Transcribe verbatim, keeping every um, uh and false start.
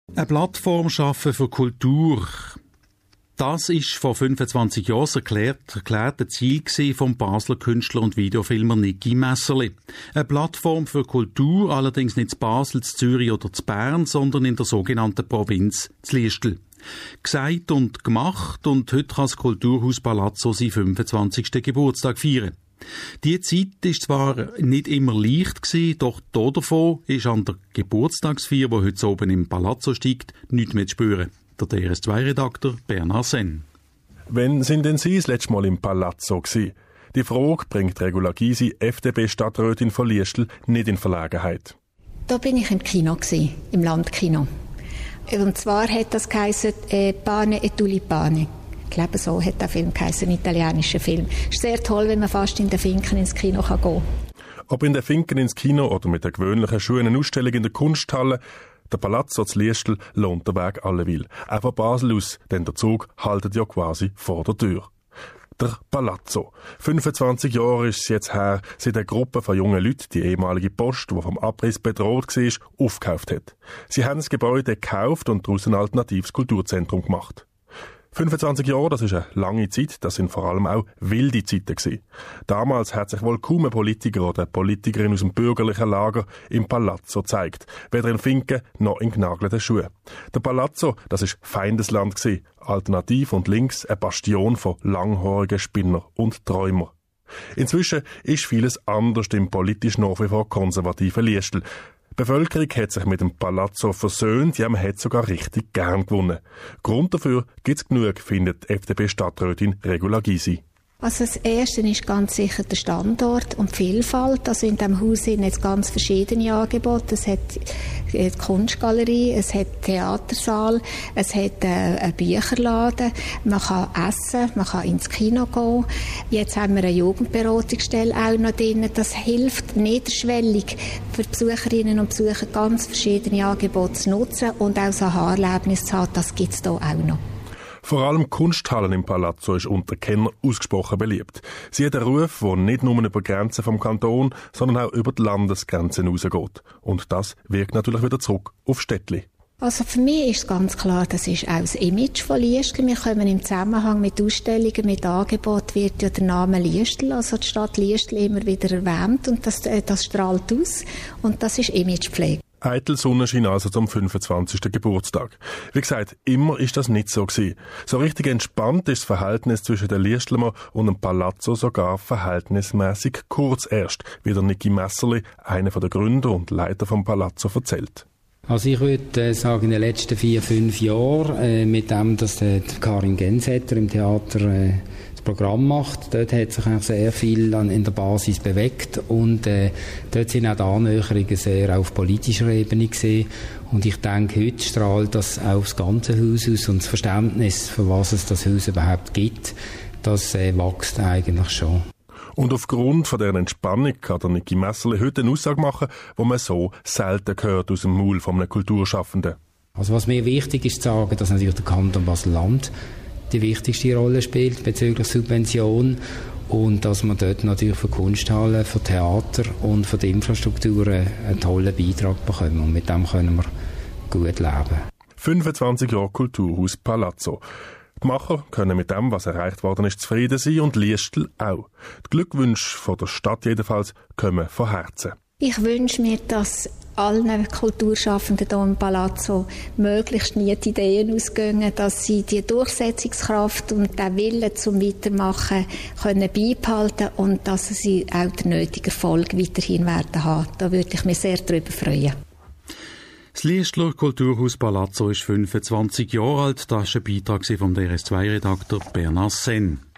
Eine Plattform schaffen für Kultur. Das ist vor fünfundzwanzig Jahren das erklärt, erklärte Ziel vom Basler Künstler und Videofilmer Niki Messerli. Eine Plattform für Kultur, allerdings nicht in Basel, in Zürich oder in Bern, sondern in der sogenannten Provinz zu Liestel. Gesagt und gemacht, und heute kann das Kulturhaus Palazzo seinen fünfundzwanzigsten Geburtstag feiern. Die Zeit ist zwar nicht immer leicht gewesen, doch hier davon ist an der Geburtstagsfeier, die heute oben im Palazzo steigt, nichts mehr zu spüren. Der D R S zwei Redakteur Bernhard Senn. Wann sind denn Sie das letzte Mal im Palazzo gewesen? Die Frage bringt Regula Gysi, F D P-Stadträtin von Liestel, nicht in Verlegenheit. Da bin ich im Kino gewesen, im Landkino. Und zwar hat das geheissen, äh, Pane e Tulipane. Ich glaube, so hat der Film geheissen, ein italienischer Film. Es ist sehr toll, wenn man fast in den Finken ins Kino kann gehen kann. Ob in den Finken ins Kino oder mit der gewöhnlichen schönen Ausstellung in der Kunsthalle, der Palazzo zu Liestel lohnt der Weg alleweil. Auch von Basel aus, denn der Zug haltet ja quasi vor der Tür. Der Palazzo. fünfundzwanzig Jahre ist es jetzt her, seit eine Gruppe von jungen Leuten die ehemalige Post, die vom Abriss bedroht war, aufgekauft hat. Sie haben das Gebäude gekauft und daraus ein alternatives Kulturzentrum gemacht. fünfundzwanzig Jahre, das ist eine lange Zeit, das sind vor allem auch wilde Zeiten gewesen. Damals hat sich wohl kaum ein Politiker oder eine Politikerin aus dem bürgerlichen Lager im Palazzo gezeigt. Weder in Finken noch in genagelten Schuhen. Der Palazzo, das ist Feindesland gewesen. Alternativ und links eine Bastion von langhaarigen Spinner und Träumer. Inzwischen ist vieles anders im politisch nach wie vor konservativen Liestel. Die Bevölkerung hat sich mit dem Palazzo versöhnt, ja, man hat sogar richtig gern gewonnen. Grund dafür gibt's genug, findet F D P-Stadträtin Regula Gysi. Also das Erste ist ganz sicher der Standort und die Vielfalt. Also in diesem Haus sind jetzt ganz verschiedene Angebote. Es hat eine Kunstgalerie, es hat Theatersaal, es hat einen Bücherladen, man kann essen, man kann ins Kino gehen. Jetzt haben wir eine Jugendberatungsstelle auch noch drin. Das hilft niederschwellig für die Besucherinnen und Besucher, ganz verschiedene Angebote zu nutzen und auch so ein Haarerlebnis zu haben. Das gibt es hier auch noch. Vor allem Kunsthallen im Palazzo ist unter Kennern ausgesprochen beliebt. Sie hat einen Ruf, der nicht nur über Grenzen vom Kanton, sondern auch über die Landesgrenzen hinausgeht. Und das wirkt natürlich wieder zurück auf Städtli. Also für mich ist ganz klar, das ist auch das Image von Liestel. Wir kommen im Zusammenhang mit Ausstellungen, mit Angeboten, wird ja der Name Liestel, also die Stadt Liestel, immer wieder erwähnt und das, das strahlt aus und das ist Imagepflege. Eitel Sonnenschein also zum fünfundzwanzigsten Geburtstag. Wie gesagt, immer ist das nicht so gewesen. So richtig entspannt ist das Verhältnis zwischen den Liestlemer und dem Palazzo sogar verhältnismäßig kurz erst, wie der Niki Messerli, einer der Gründer und Leiter vom Palazzo, erzählt. Also ich würde äh, sagen, in den letzten vier, fünf Jahren, äh, mit dem, dass äh, Karin Gensetter im Theater äh, das Programm macht, dort hat sich eigentlich sehr viel an, in der Basis bewegt und äh, dort sind auch die Annäherungen sehr auf politischer Ebene gesehen. Und ich denke, heute strahlt das auch das ganze Haus aus und das Verständnis, für was es das Haus überhaupt gibt, das äh, wächst eigentlich schon. Und aufgrund von dieser Entspannung kann der Niki Messerli heute eine Aussage machen, die man so selten hört aus dem Maul von einem Kulturschaffenden. Also was mir wichtig ist zu sagen, dass natürlich der Kanton Basel-Land die wichtigste Rolle spielt bezüglich Subvention und dass man dort natürlich für Kunsthallen, für Theater und für die Infrastrukturen einen tollen Beitrag bekommen. Und mit dem können wir gut leben. fünfundzwanzig Jahre Kulturhaus Palazzo. Die Macher können mit dem, was erreicht worden ist, zufrieden sein und Liestel auch. Die Glückwünsche von der Stadt jedenfalls kommen von Herzen. Ich wünsche mir, dass allen Kulturschaffenden hier im Palazzo möglichst nie die Ideen ausgehen, dass sie die Durchsetzungskraft und den Willen zum Weitermachen können beibehalten und dass sie auch den nötigen Erfolg weiterhin werden haben. Da würde ich mich sehr darüber freuen. Das Liestler Kulturhaus Palazzo ist fünfundzwanzig Jahre alt. Das war ein Beitrag vom D R S zwei Redakteur Bernhard Senn.